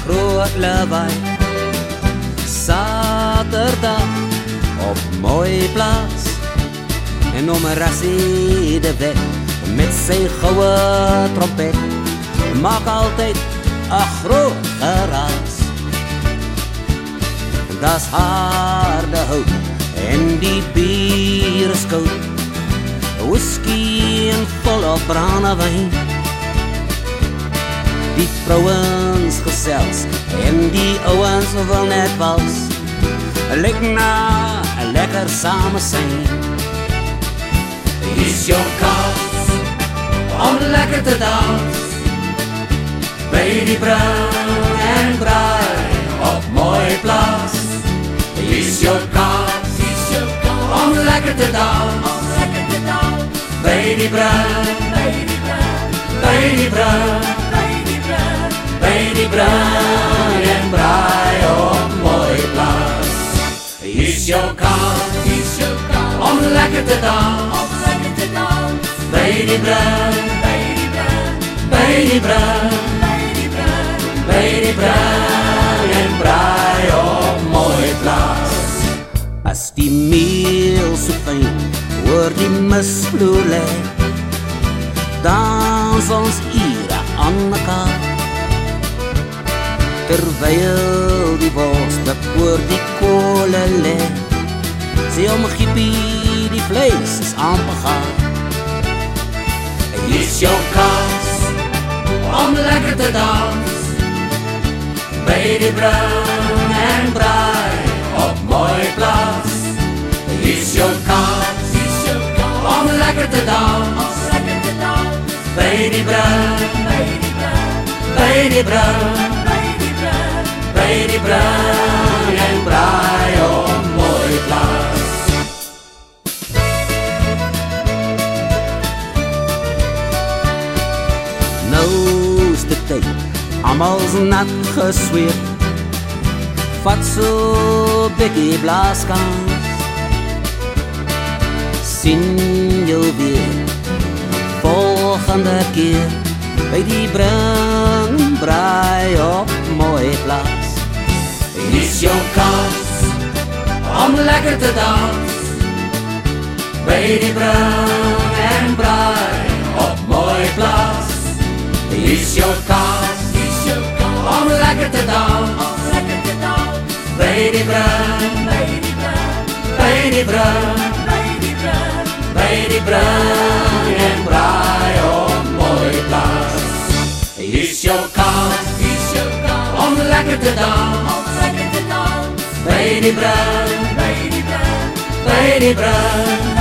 groot lawaai. Saterdag op mooi plaas en om Rassie de Wet met sy goue trompet maak altyd 'n groot geraas. Das harde hout en die bier is koud, whisky en volop brandewyn. Die vrouens gesels en die ouens wil net wals, lyk na 'n lekker samesyn. Is jou kans om lekker te dans by die bruin en braai op mooi plaas. Is jou kans om lekker te dans by die bruin, by die bruin en braai op mooi plaas. Is jou kans om lekker te dans by die bruin, by die bruin en braai op mooi plaas. As die meel so fyn oor die misvloer lê, dans ons ure aan mekaar, terwyl die worste oor die kole lê. Sê om giepie, die vlees is amper gaar. Is jou kans om lekker te dans by die bruin en braai op mooi plaas. Is jou kans om lekker te dans by die bruin, by die bruin en braai op mooi plaas. Nou is die tyd, almal's nat gesweet, vat so bikkie blaaskans, sien jou weer volgende keer by die bruin braai op mooi plaas. Is jou kans om lekker te dans by die bruin en braai op mooi plaas. Is jou kans om lekker te dans by die bruin, by die bruin en braai op mooi plaas. Is jou kans om lekker te dans by die bruin, by die bruin